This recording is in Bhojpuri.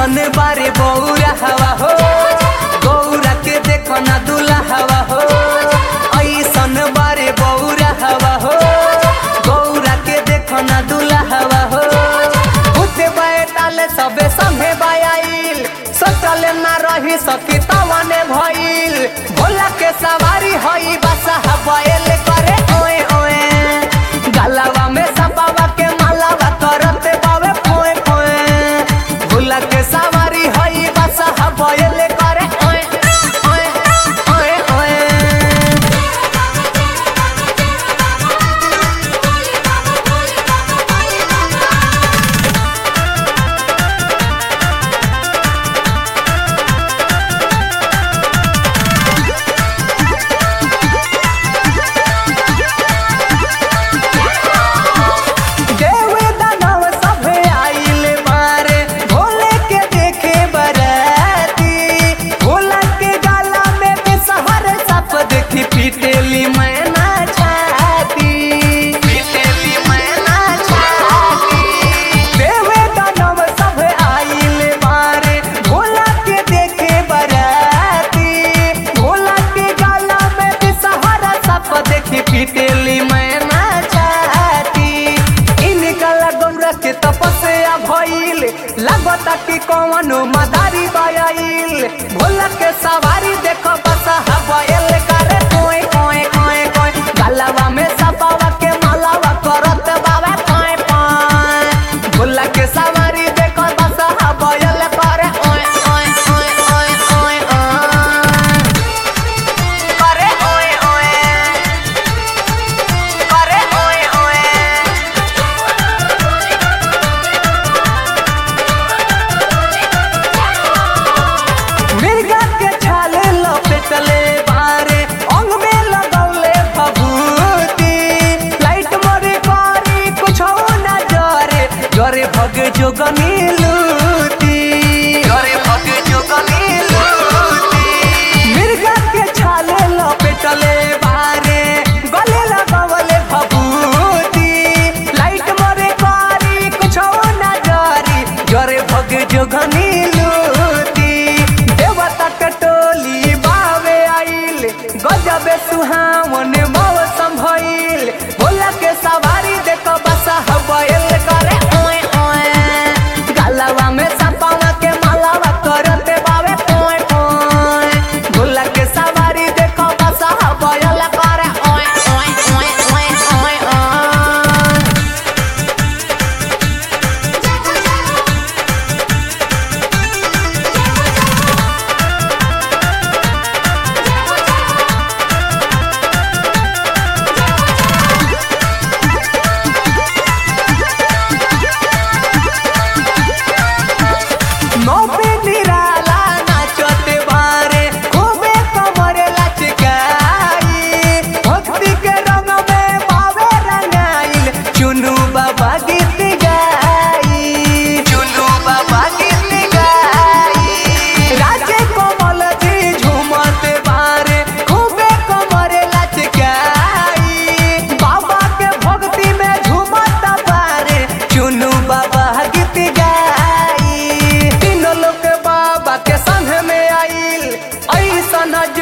ऐसन बारे बौरा हवा हो, गौरा के देखो ना दूल्हा हवा हो। ऐसन बारे बौरा हवा हो, गौरा के देखो ना दूल्हा हवा हो। उठे बैठाले सबे संगे बायाइल, सोचले ना रही सकी तवने भइल। भोला के सवारी हई बसा बैल करे ओए ओए, गलवा में सपावा के मालावा करते बावे पोए पोए। भोला के सवारी हई बसा बैल करे ओए ओए ओए ओए। पीटेली मैना छाती, पीटेली मैना छाती। देवे दानव सब आइल बारे, भोला के देखे बराती। भोला के गाला में बेसहारा सब देखी पीटेली मैना छाती। इनका गौरा के तपस्या भइल, लगता कि कौनो मदारी बायाइल। भोला के सवारी देखो बसा बैल करे कोई कोई कोई कोई। गलवा में सपावा के मालावा करत बावे कोई कोई। भोला के सवारी देखो बसा बैल करे ओए ओए ओए ओए ओए ओए। करे ओए ओए, करे ओए ओए। मिर्गा के छाले लपेटले बारे, अंग में लगौले भभूति। लाइट मरे कारी कुछ ना जरे, जरे भग जोगनी लूटी, जरे भग जोगनी लूटी। मिर्गा के छाले लपेटले बारे, गले लगौले भभूति। लाइट मरे कारी कुछ ना जरी, जरे भग जोगनी लूटी। देवता के टोली बावे आइल, गजबे सुहावन मौसम भइल। भोला के सवारी देखो बसा बैल करे ओए ओए, गलवा में सपावा के मालावा करते बावे पोए पोए। भोला के सवारी देखो बसा बैल करे ओए ओए ओए ओए ओए ओए। नौपे निराला नाचते बारे, खूबे कमरे लचकाई। भक्ति के रंग में बावे रंगाइल, चुनू बाबा गीत गाई, चुनू बाबा गीत गाई। राजे कमल जी झूमते बारे, खूबे कमरे लचकाई। बाबा के भक्ति में झूमता बारे, चुनू बाबा गीत गाई। तीनों लोग बाबा के संग में आइल, ऐसा